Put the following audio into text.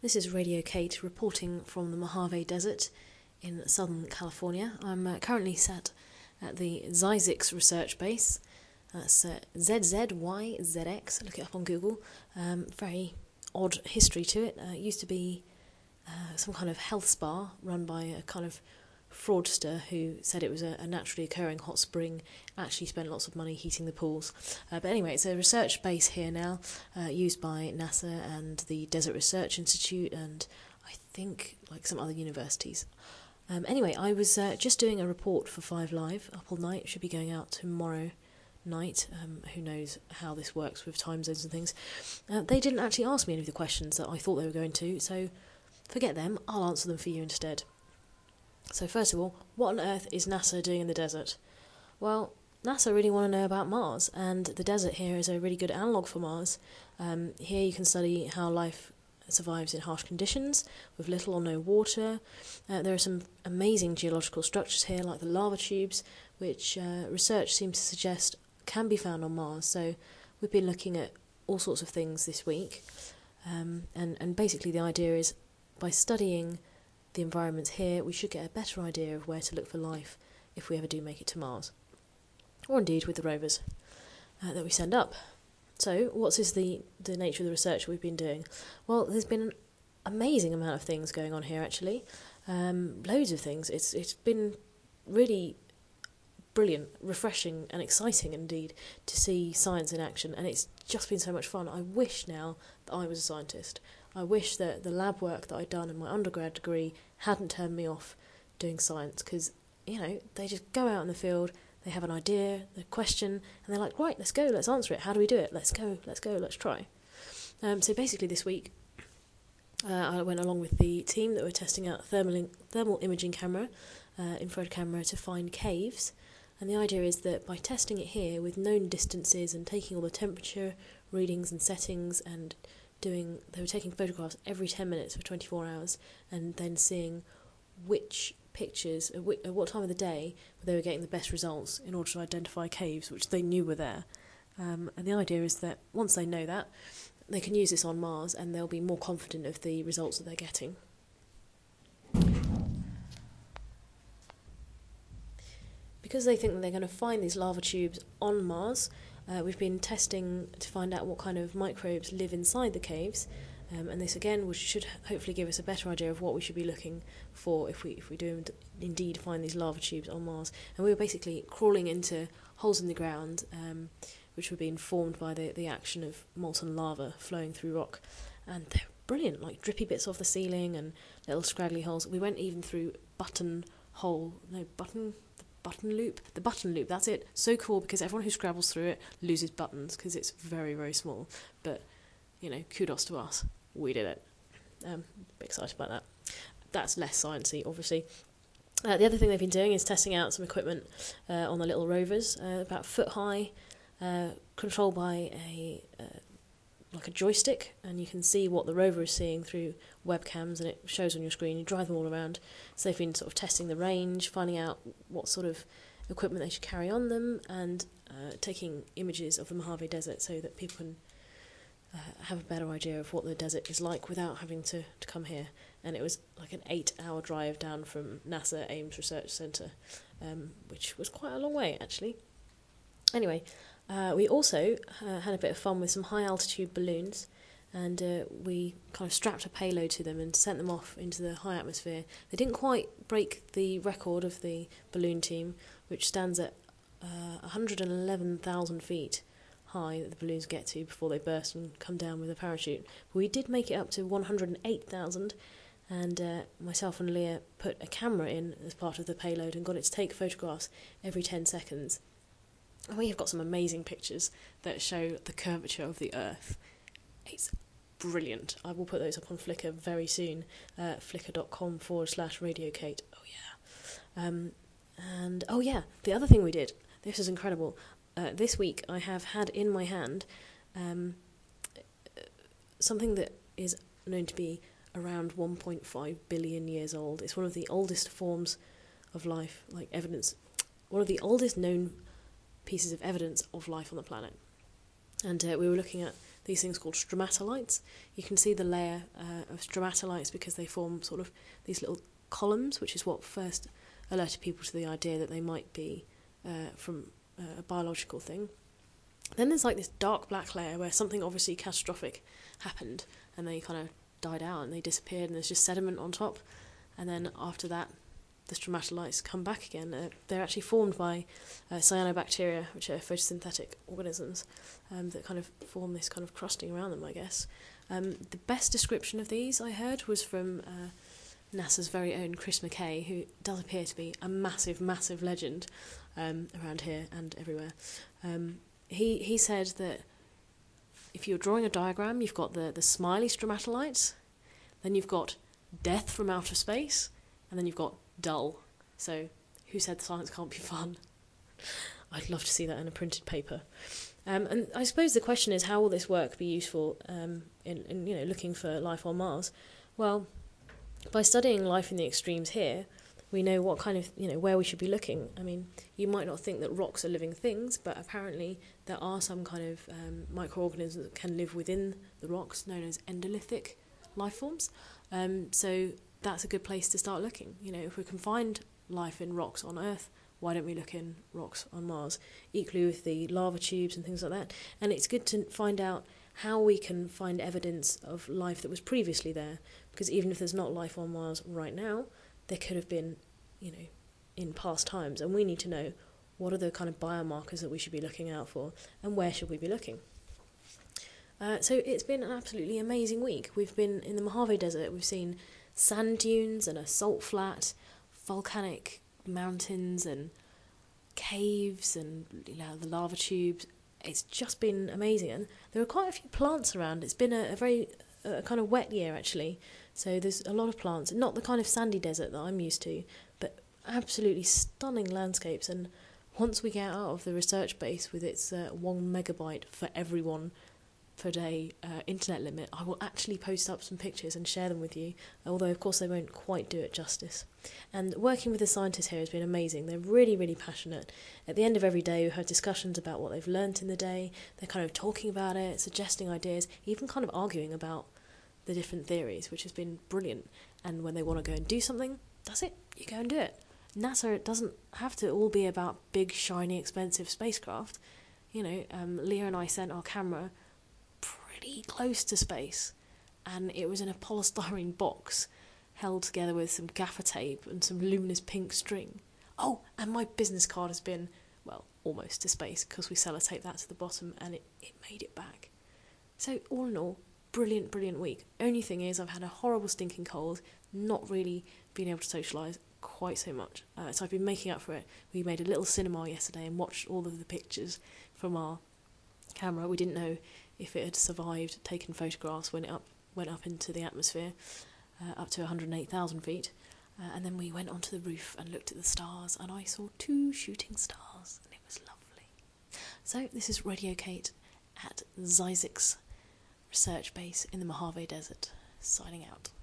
This is Radio Kate reporting from the Mojave Desert in Southern California. I'm currently sat at the Zzyzx research base. That's ZZYZX. Look it up on Google. Very odd history to it. It used to be some kind of health spa run by a kind of fraudster who said it was a naturally occurring hot spring, actually spent lots of money heating the pools. But anyway, it's a research base here now, used by NASA and the Desert Research Institute and I think like some other universities. Anyway, I was just doing a report for 5 Live, Up All Night. It should be going out tomorrow night. Who knows how this works with time zones and things. They didn't actually ask me any of the questions that I thought they were going to, so forget them, I'll answer them for you instead. So first of all, what on earth is NASA doing in the desert? Well, NASA really want to know about Mars, and the desert here is a really good analogue for Mars. Here you can study how life survives in harsh conditions, with little or no water. There are some amazing geological structures here, like the lava tubes, which research seems to suggest can be found on Mars. So we've been looking at all sorts of things this week, and basically the idea is by studying the environments here, we should get a better idea of where to look for life if we ever do make it to Mars, or indeed with the rovers that we send up. So what is the nature of the research we've been doing? Well, there's been an amazing amount of things going on here actually, loads of things. It's been really brilliant, refreshing and exciting indeed to see science in action, and it's just been so much fun. I wish now that I was a scientist. I wish that the lab work that I'd done in my undergrad degree hadn't turned me off doing science, because, you know, they just go out in the field, they have an idea, a question, and they're like, right, let's go, let's answer it. How do we do it? Let's go, let's try. So basically this week, I went along with the team that were testing out a thermal imaging camera, infrared camera, to find caves. And the idea is that by testing it here with known distances and taking all the temperature readings and settings and they were taking photographs every 10 minutes for 24 hours and then seeing which pictures, at what time of the day they were getting the best results in order to identify caves which they knew were there. And the idea is that once they know that, they can use this on Mars and they'll be more confident of the results that they're getting. Because they think that they're going to find these lava tubes on Mars, we've been testing to find out what kind of microbes live inside the caves, and this again should hopefully give us a better idea of what we should be looking for if we do indeed find these lava tubes on Mars. And we were basically crawling into holes in the ground, which were being formed by the action of molten lava flowing through rock, and they're brilliant, like drippy bits off the ceiling and little scraggly holes. We went even through the button loop, that's it. So cool, because everyone who scrabbles through it loses buttons because it's very, very small. But, you know, kudos to us. We did it. A bit excited about that. That's less sciencey, obviously. The other thing they've been doing is testing out some equipment on the little rovers, about foot high, controlled by like a joystick, and you can see what the rover is seeing through webcams, and it shows on your screen. You drive them all around. So they've been sort of testing the range, finding out what sort of equipment they should carry on them, and taking images of the Mojave Desert so that people can have a better idea of what the desert is like without having to come here. And it was like an 8-hour drive down from NASA Ames Research Centre, which was quite a long way actually. Anyway, we also had a bit of fun with some high-altitude balloons, and we kind of strapped a payload to them and sent them off into the high atmosphere. They didn't quite break the record of the balloon team, which stands at 111,000 feet high that the balloons get to before they burst and come down with a parachute. But we did make it up to 108,000, and myself and Leah put a camera in as part of the payload and got it to take photographs every 10 seconds. And we have got some amazing pictures that show the curvature of the Earth. It's brilliant. I will put those up on Flickr very soon. Flickr.com/Radio Kate. Oh yeah. And oh yeah, the other thing we did. This is incredible. This week I have had in my hand something that is known to be around 1.5 billion years old. It's one of the oldest forms of life, like evidence, one of the oldest known pieces of evidence of life on the planet. And we were looking at these things called stromatolites. You can see the layer of stromatolites because they form sort of these little columns, which is what first alerted people to the idea that they might be from a biological thing. Then there's like this dark black layer where something obviously catastrophic happened and they kind of died out and they disappeared and there's just sediment on top. And then after that, the stromatolites come back again. They're actually formed by cyanobacteria, which are photosynthetic organisms that kind of form this kind of crusting around them, I guess. The best description of these I heard was from NASA's very own Chris McKay, who does appear to be a massive, massive legend around here and everywhere. He said that if you're drawing a diagram, you've got the smiley stromatolites, then you've got death from outer space, and then you've got dull. So who said science can't be fun? I'd love to see that in a printed paper. And I suppose the question is, how will this work be useful in looking for life on Mars? Well, by studying life in the extremes here, we know what kind of, where we should be looking. I mean, you might not think that rocks are living things, but apparently there are some kind of microorganisms that can live within the rocks, known as endolithic life forms. So that's a good place to start looking. If we can find life in rocks on Earth, why don't we look in rocks on Mars? Equally with the lava tubes and things like that. And it's good to find out how we can find evidence of life that was previously there, because even if there's not life on Mars right now, there could have been, in past times, and we need to know what are the kind of biomarkers that we should be looking out for, and where should we be looking. So it's been an absolutely amazing week. We've been in the Mojave Desert, we've seen sand dunes and a salt flat, volcanic mountains and caves and the lava tubes. It's just been amazing, and there are quite a few plants around. It's been a very kind of wet year, actually, so there's a lot of plants. Not the kind of sandy desert that I'm used to, but absolutely stunning landscapes. And once we get out of the research base with its 1 megabyte for everyone per day internet limit, I will actually post up some pictures and share them with you, although of course they won't quite do it justice. And working with the scientists here has been amazing. They're really, really passionate. At the end of every day we have discussions about what they've learnt in the day. They're kind of talking about it, suggesting ideas, even kind of arguing about the different theories, which has been brilliant. And when they want to go and do something, that's it, you go and do it. NASA doesn't have to all be about big, shiny, expensive spacecraft. Leah and I sent our camera pretty close to space, and it was in a polystyrene box held together with some gaffer tape and some luminous pink string. Oh, and my business card has been, almost to space, because we sellotape that to the bottom, and it made it back. So all in all, brilliant, brilliant week. Only thing is, I've had a horrible stinking cold, not really been able to socialise quite so much. So I've been making up for it. We made a little cinema yesterday and watched all of the pictures from our camera. We didn't know if it had survived taking photographs when it went up into the atmosphere, up to 108,000 feet. And then we went onto the roof and looked at the stars, and I saw 2 shooting stars, and it was lovely. So this is Radio Kate at Zizix Research Base in the Mojave Desert, signing out.